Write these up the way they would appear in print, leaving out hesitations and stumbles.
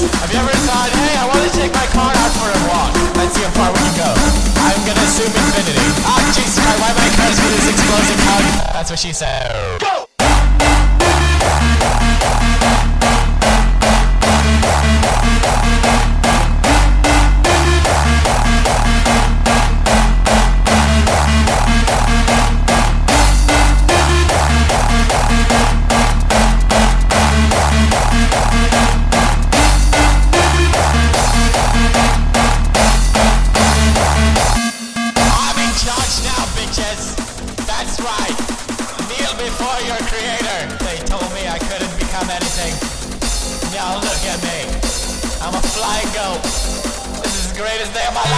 Have you ever thought, hey, I want to take my car out for a walk? Let's see how far we can go. I'm gonna assume infinity. Ah, Jesus Christ, why am I cursed with this explosive hug? That's what she said. Go! That's right. Kneel before your creator. They told me I couldn't become anything. Now look at me. I'm a flying goat. This is the greatest day of my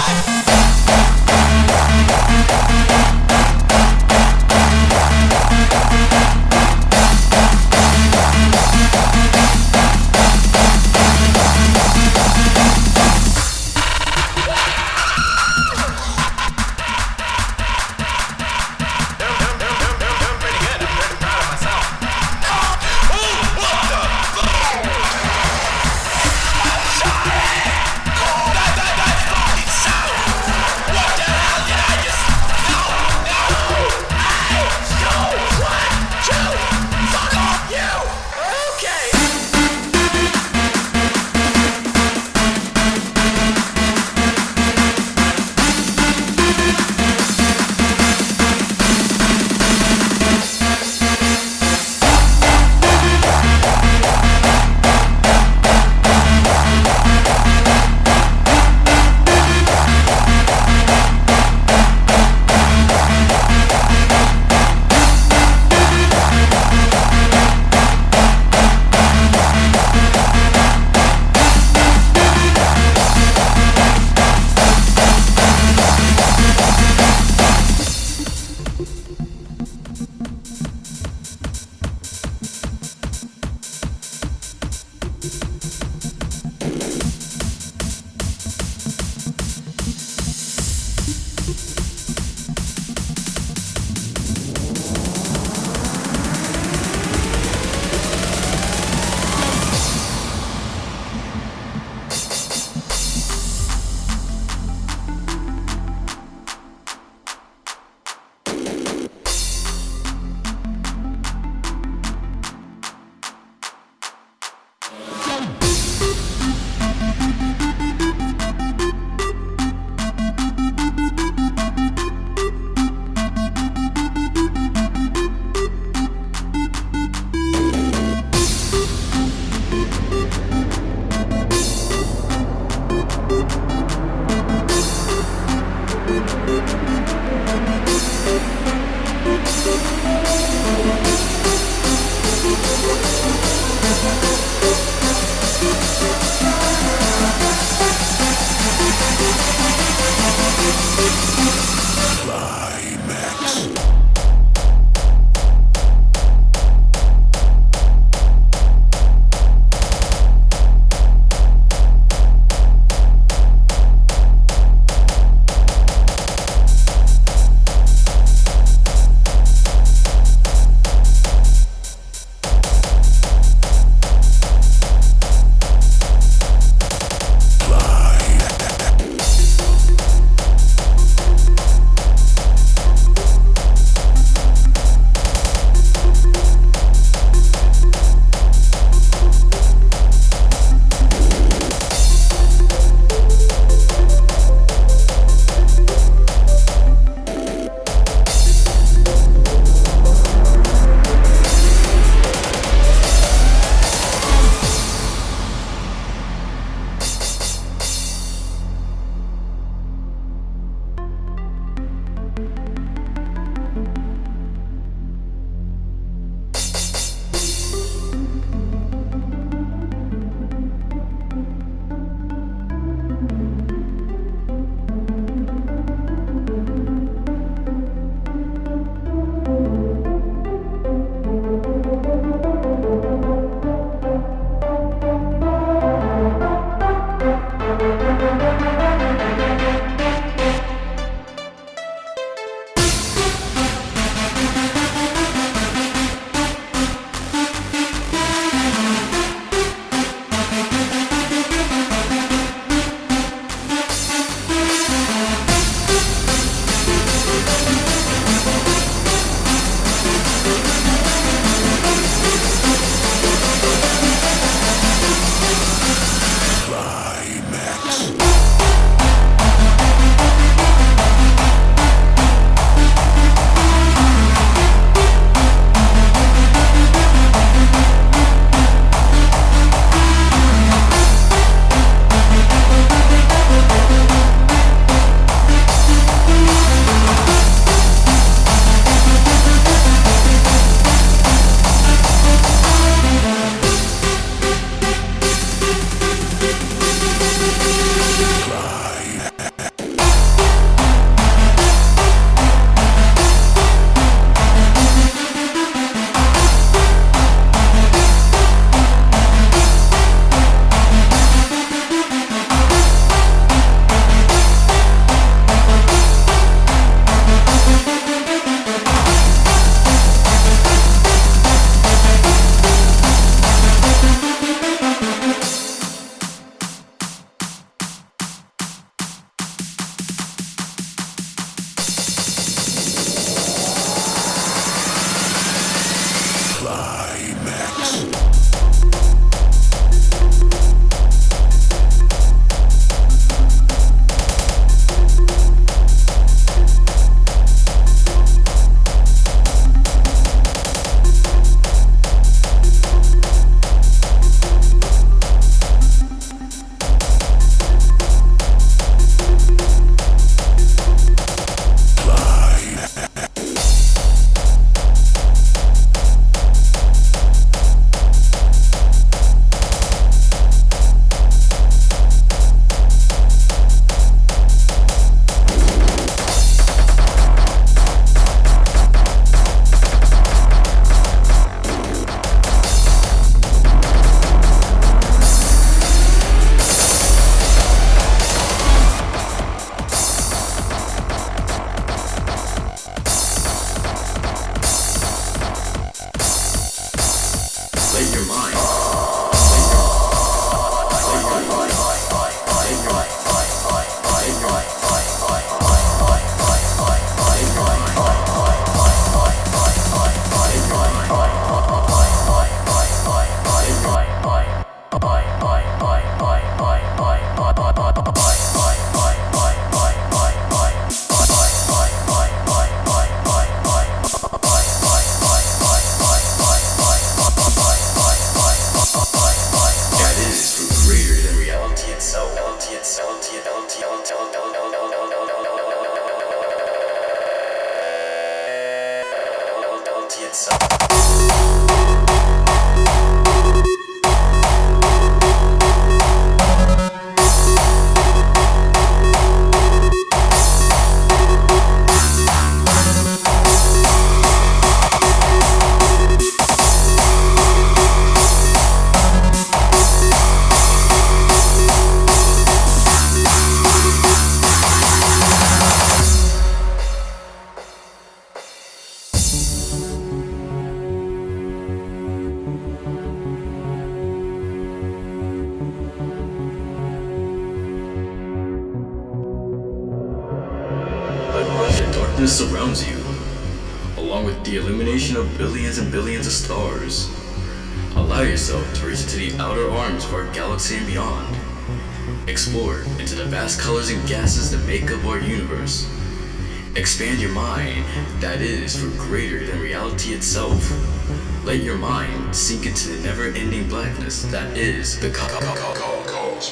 Darkness surrounds you, along with the illumination of billions and billions of stars. Allow yourself to reach into the outer arms of our galaxy and beyond. Explore into the vast colors and gases that make up our universe. Expand your mind, that is, for greater than reality itself. Let your mind sink into the never-ending blackness that is the cosmos.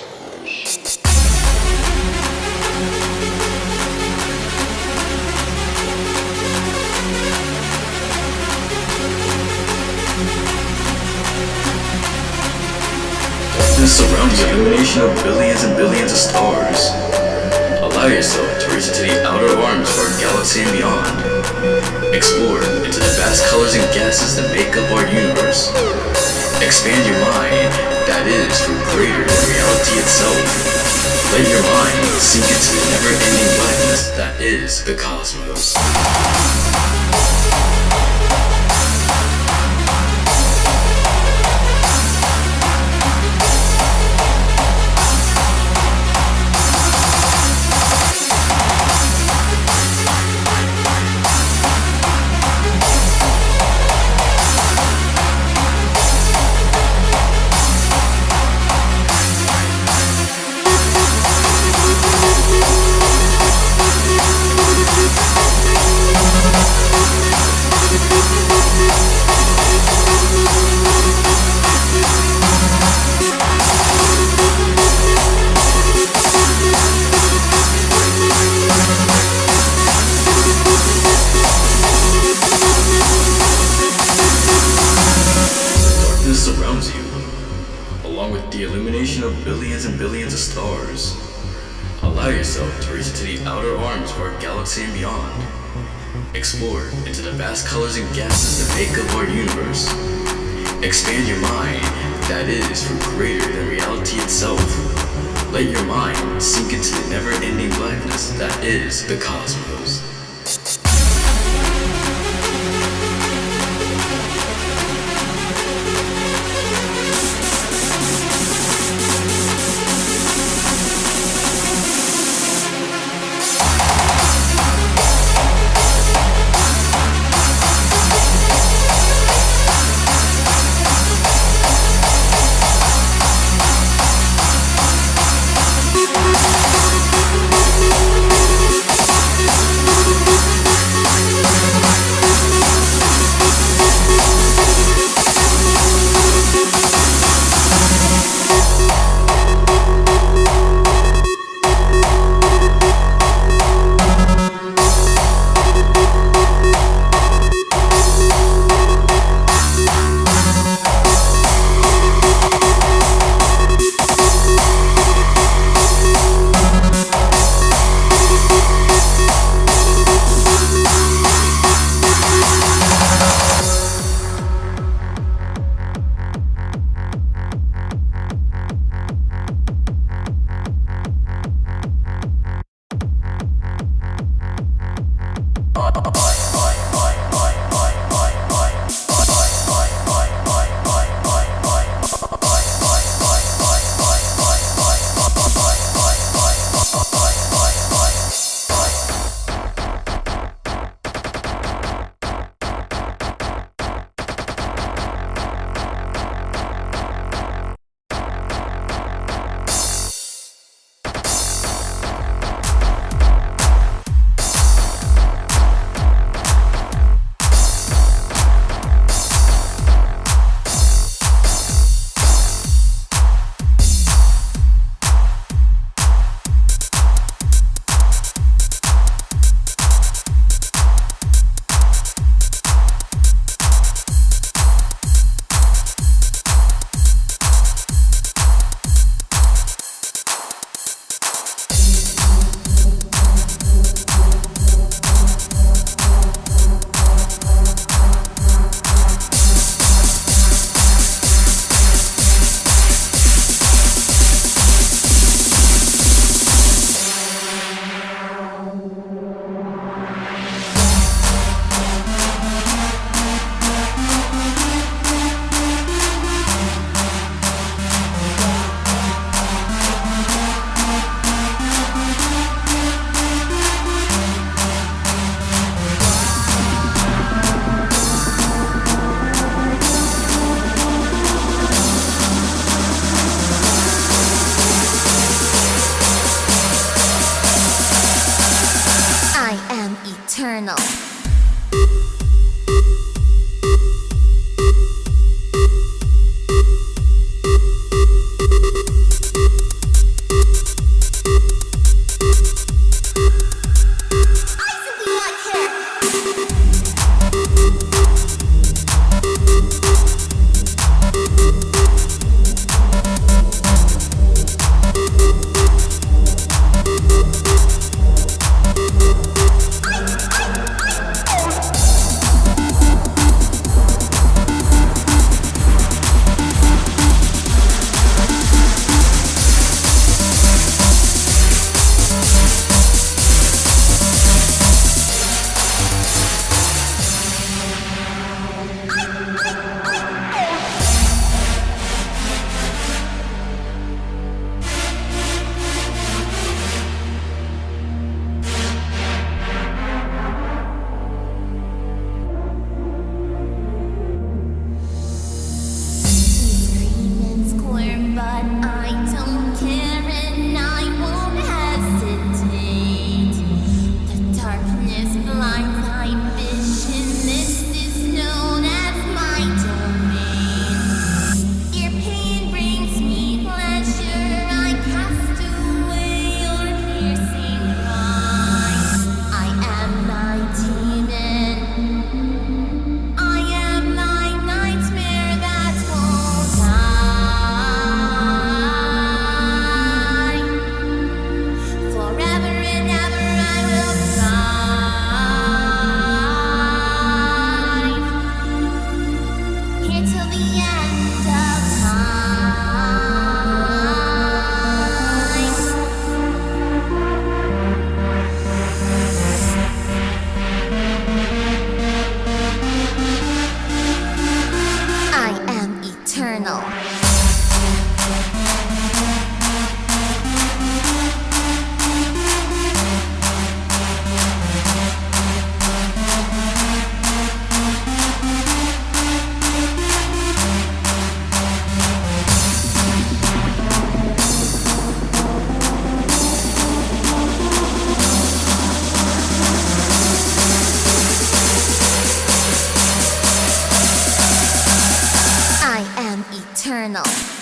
Surrounding the illumination of billions and billions of stars. Allow yourself to reach into the outer arms of our galaxy and beyond. Explore into the vast colors and gases that make up our universe. Expand your mind, that is, for greater than reality itself. Let your mind sink into the never-ending blackness that is the cosmos. Surrounds you, along with the illumination of billions and billions of stars. Allow yourself to reach into the outer arms of our galaxy and beyond. Explore into the vast colors and gases that make up our universe. Expand your mind, that is, for greater than reality itself. Let your mind sink into the never-ending blackness that is the cosmos. eternal.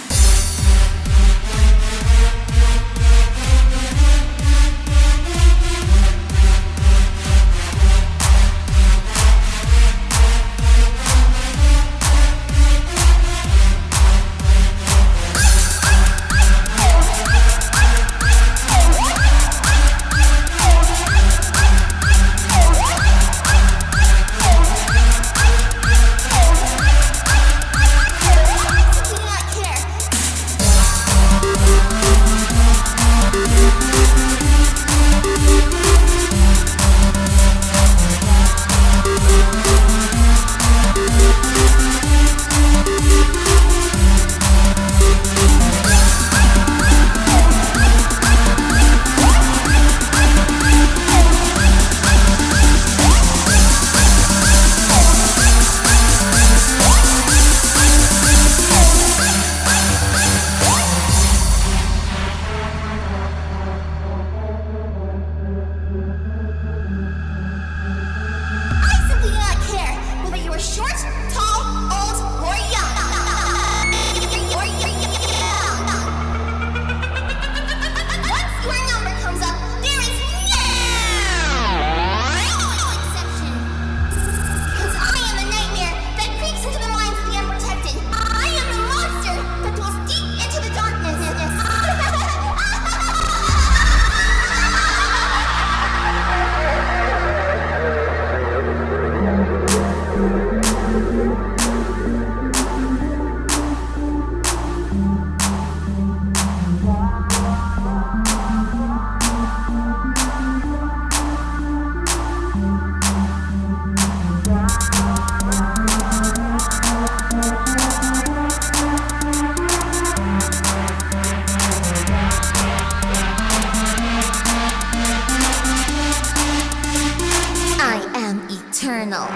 eternal.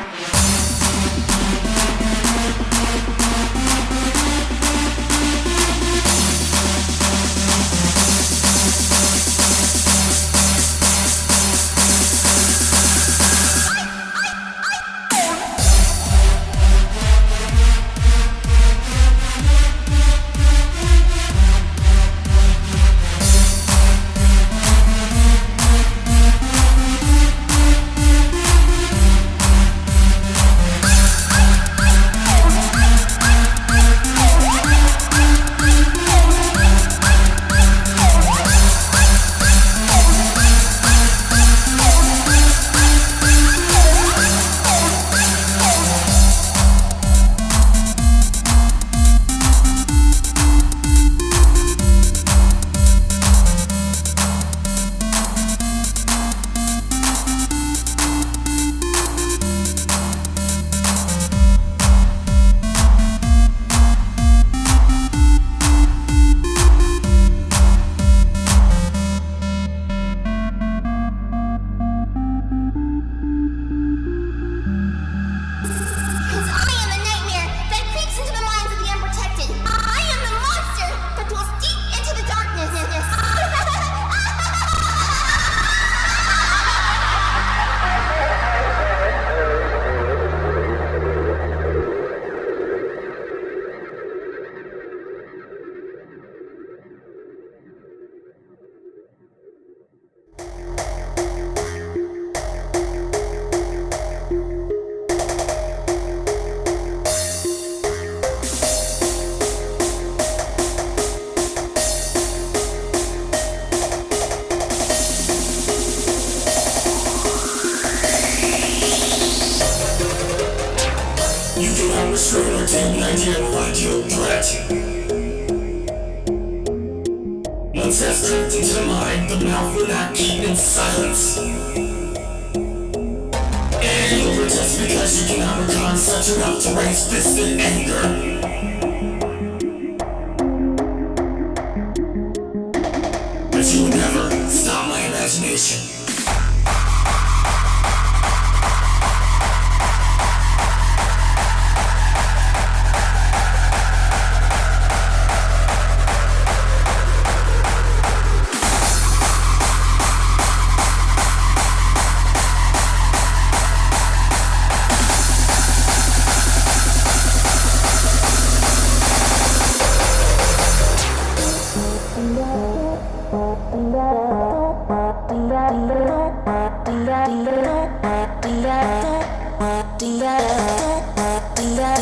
Once that's crept into the mind, the mouth will not keep in silence. And you'll protest because you cannot recon such enough to raise fist in anger. But you will never stop my imagination.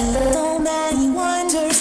So many wonders.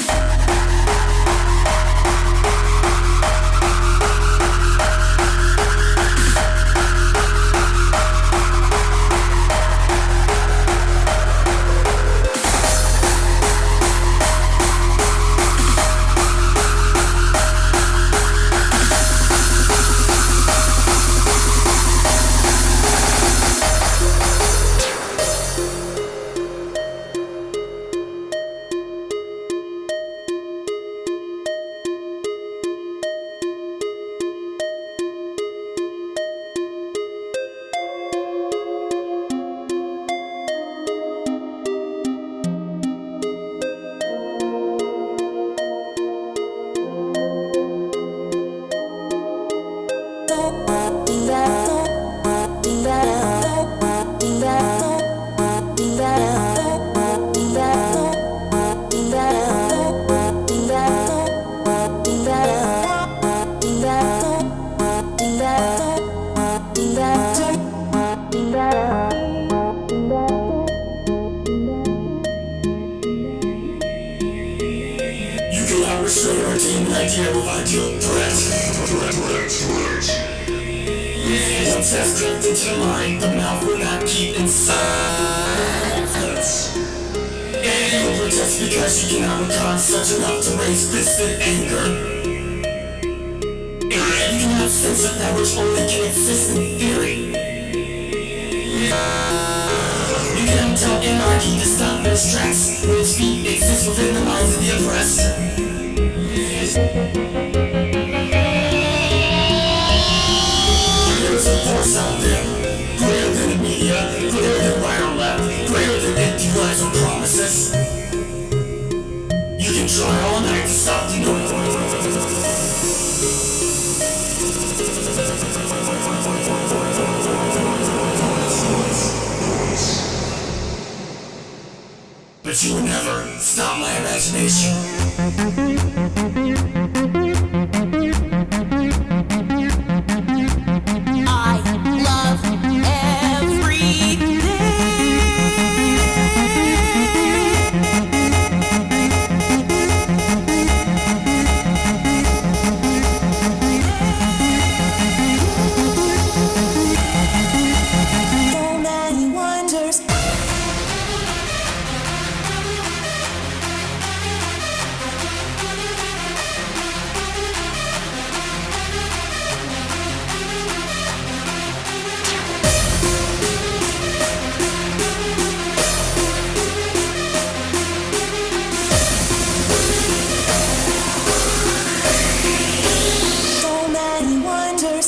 But you will never stop my imagination. I love every so many wonders. So many wonders.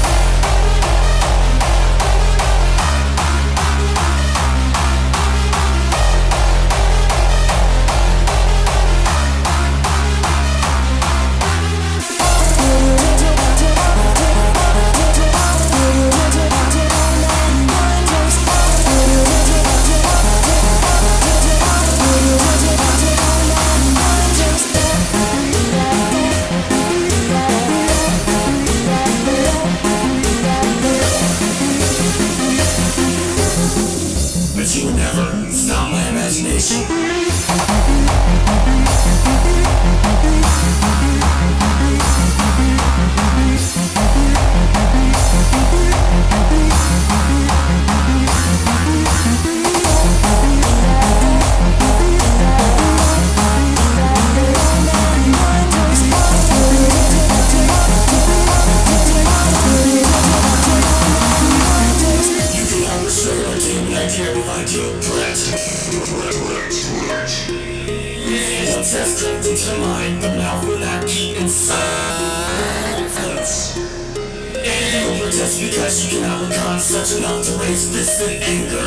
But you will never stop my imagination. You can understand our team and I can't provide you a threat. Once that's crept into the mind, the mouth will not keep inside. And you will protest because you cannot become such enough to raise fist and anger.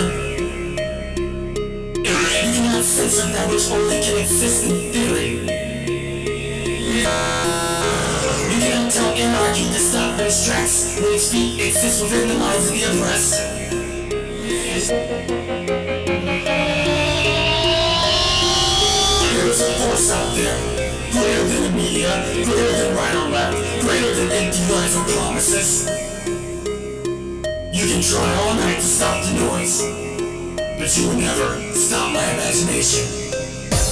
And you cannot censor that which only can exist in theory. You cannot tell anarchy to stop those tracks when its feet exist within the minds of the oppressed. There is a force out there, greater than the media, greater than right or left, greater than empty lies or promises. You can try all night to stop the noise, but you will never stop my imagination.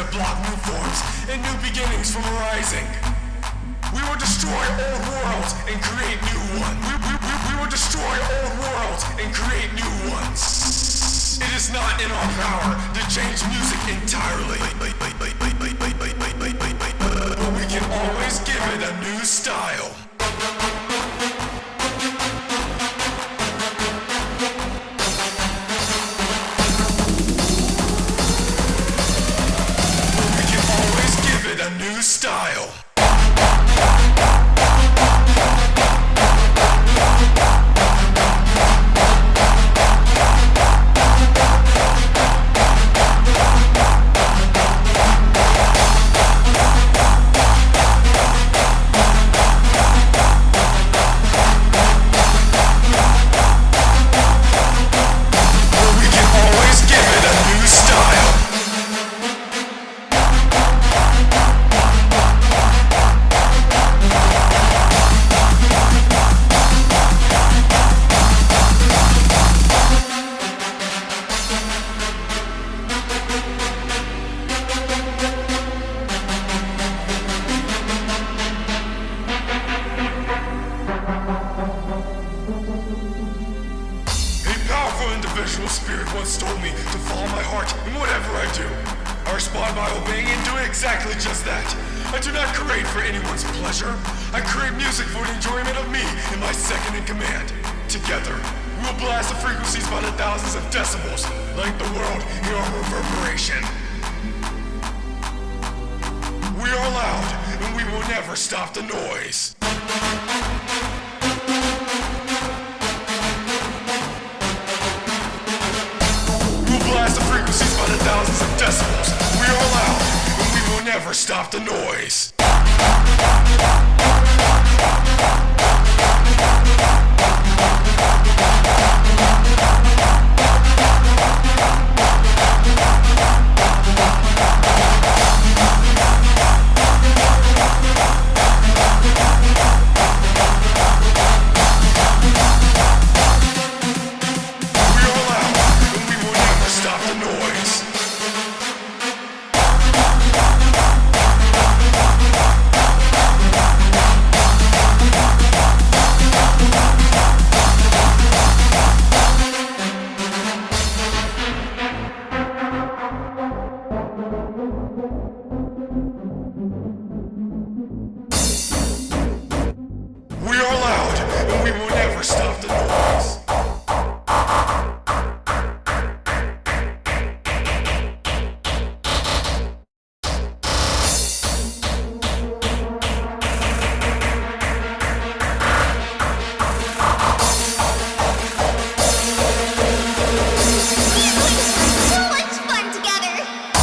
that block new forms and new beginnings from arising. We will destroy old worlds and create new ones. We will destroy old worlds and create new ones. It is not in our power to change music entirely, but we can always give it a new style. We can always give it a new style. Individual spirit once told me to follow my heart in whatever I do. I respond by obeying and doing exactly just that. I do not create for anyone's pleasure. I create music for the enjoyment of me and my second in command. Together, we will blast the frequencies by the thousands of decibels, letting the world hear our reverberation. We are loud, and we will never stop the noise. Blast the frequencies by the thousands of decibels. We are loud, and we will never stop the noise. We are loud, and we will never stop the noise. So much fun together!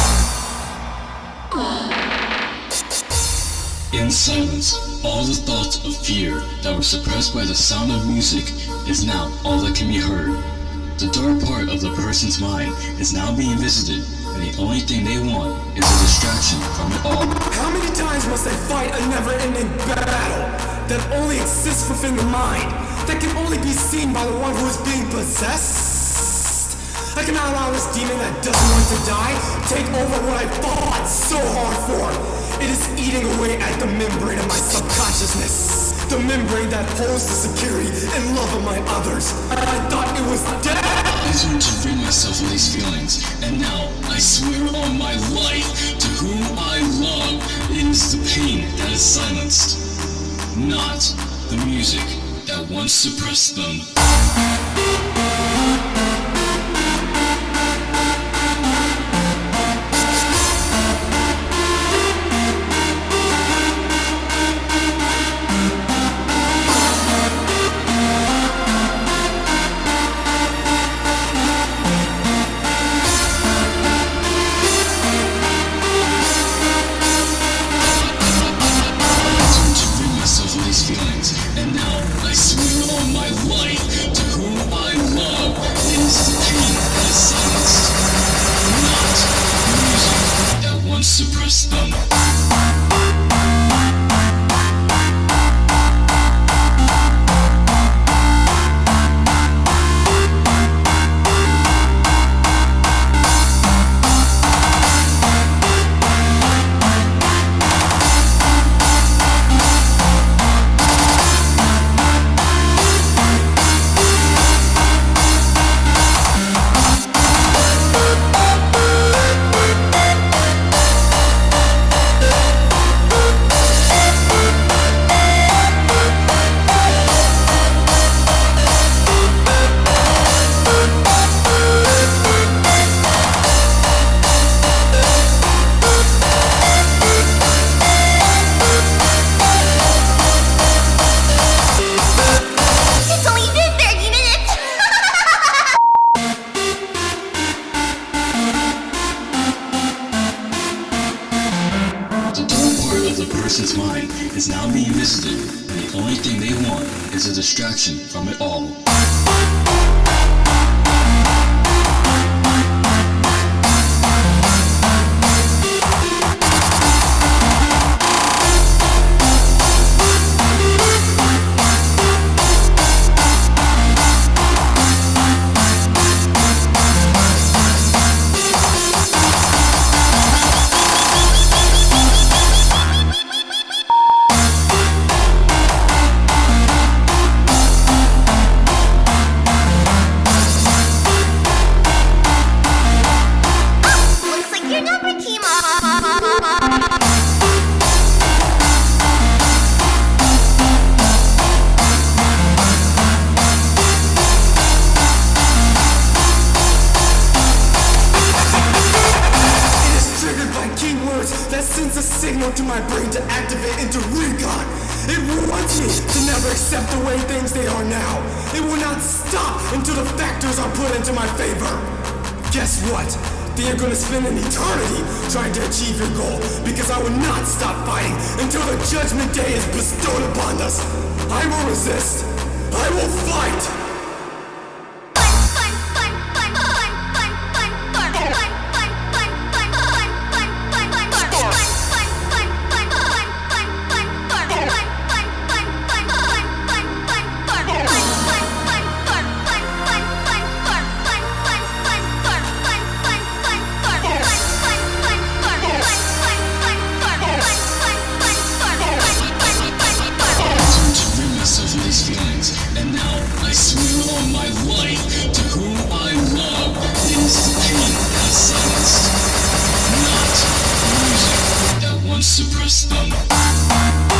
In silence, all the thoughts of fear that were suppressed by the sound of music is now all that can be heard. The dark part of the person's mind is now being visited, and the only thing they want is a distraction from it all. How many times must I fight a never-ending battle that only exists within the mind, that can only be seen by the one who is being possessed? I cannot allow this demon that doesn't want to die take over what I fought so hard for. It is eating away at the membrane of my subconsciousness, the membrane that holds the security and love of my others. I thought it was dead. I learned to rid myself of these feelings, and now I swear on my life to whom I love, it is the pain that is silenced, not the music that once suppressed them. Feelings, and now I swear on my life to whom revisited, and the only thing they want is a distraction from it all. Looks like you're number Kima. It is triggered by keywords that sends a signal to my brain to activate into recon. It wants me to never accept the way things they are now. It will not stop until the factors are put into my favor. Guess what? They are gonna spend an eternity trying to achieve your goal because I will not stop fighting until the judgment day is bestowed upon us. I will resist. I will fight. To rid myself of these feelings, and now I swear on my life to whom I love is the pain that silenced, not music that once suppressed them.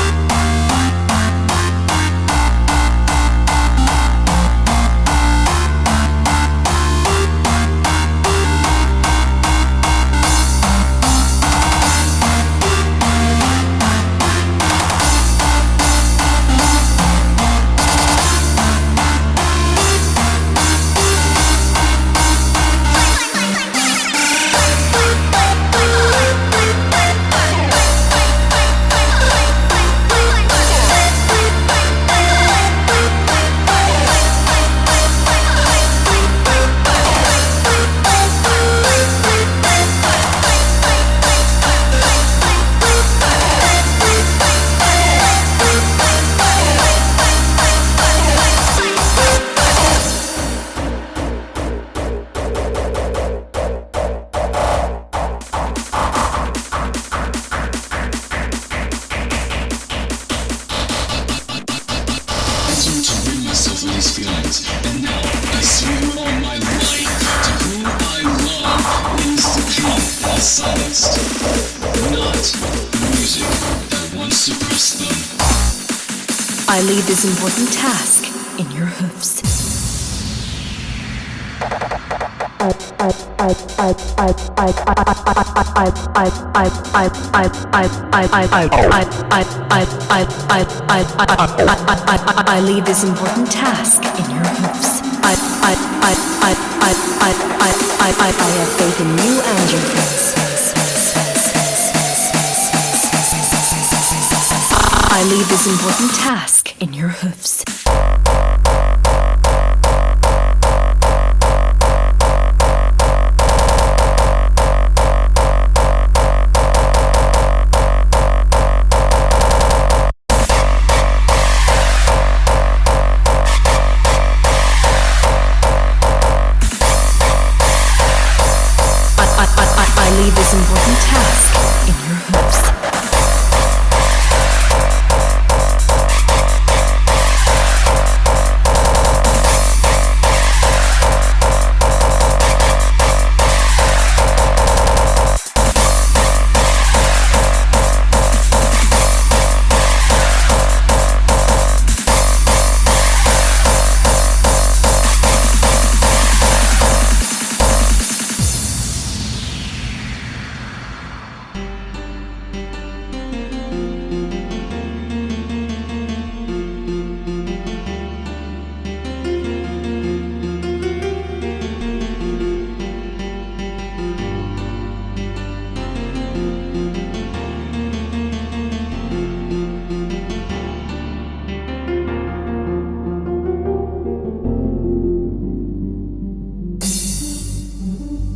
To rid myself of these feelings, and now I swear on my life to whom I love is the pain that silenced, not music that once suppressed them. I leave this important task in your hoofs. I leave this important task in your hoofs. I have faith in you and your friends. I leave this important task in your hoofs. I leave this important task in your hoofs.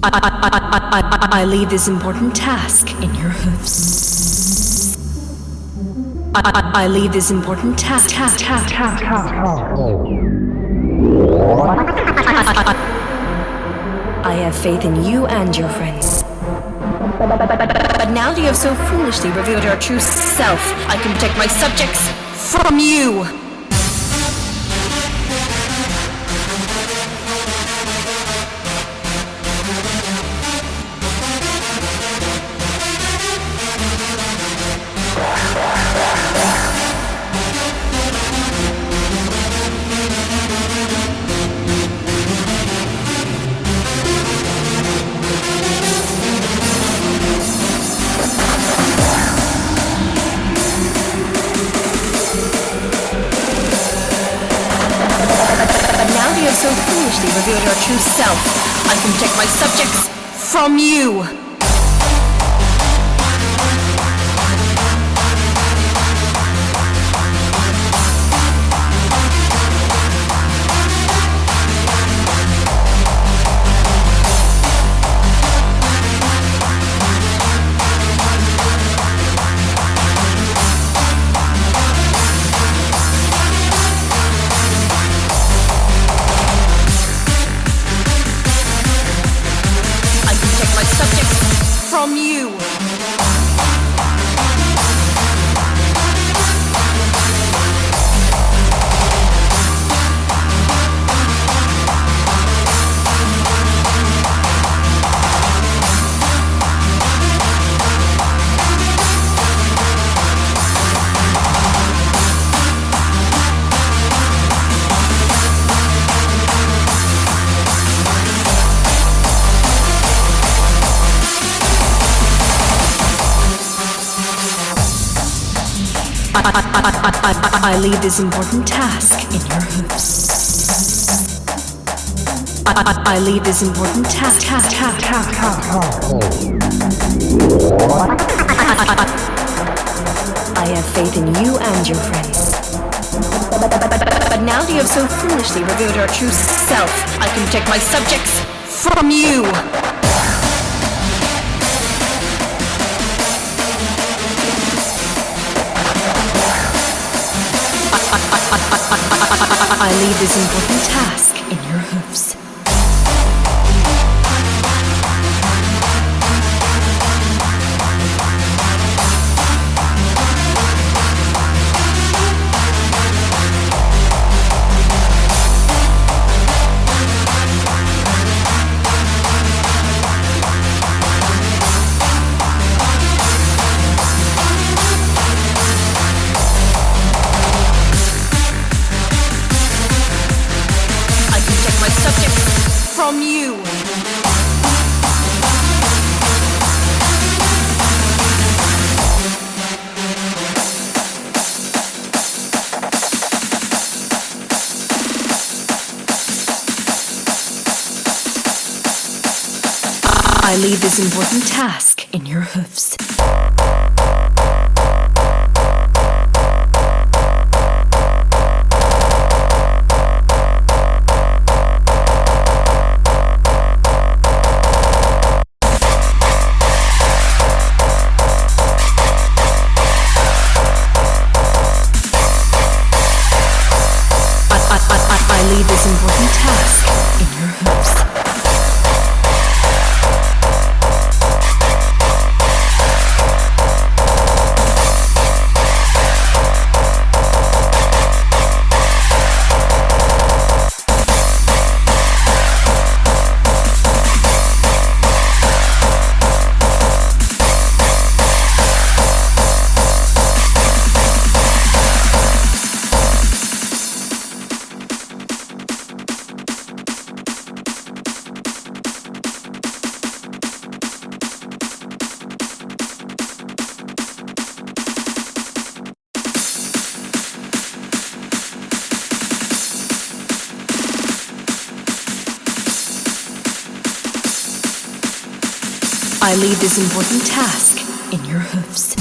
I leave this important task in your hoofs. I leave this important task. I have faith in you and your friends. But now that you have so foolishly revealed your true self, I can protect my subjects from you. So foolishly revealed your true self, I can protect my subjects from you. From you. I leave this important task in your hoofs. I leave this important task. I have faith in you and your friends. But now that you have so foolishly revealed your true self, I can protect my subjects from you. I leave this important task in your hoofs. From you. I leave this important task in your hoofs. I leave this important task in your hoofs. I leave this important task in your hoofs.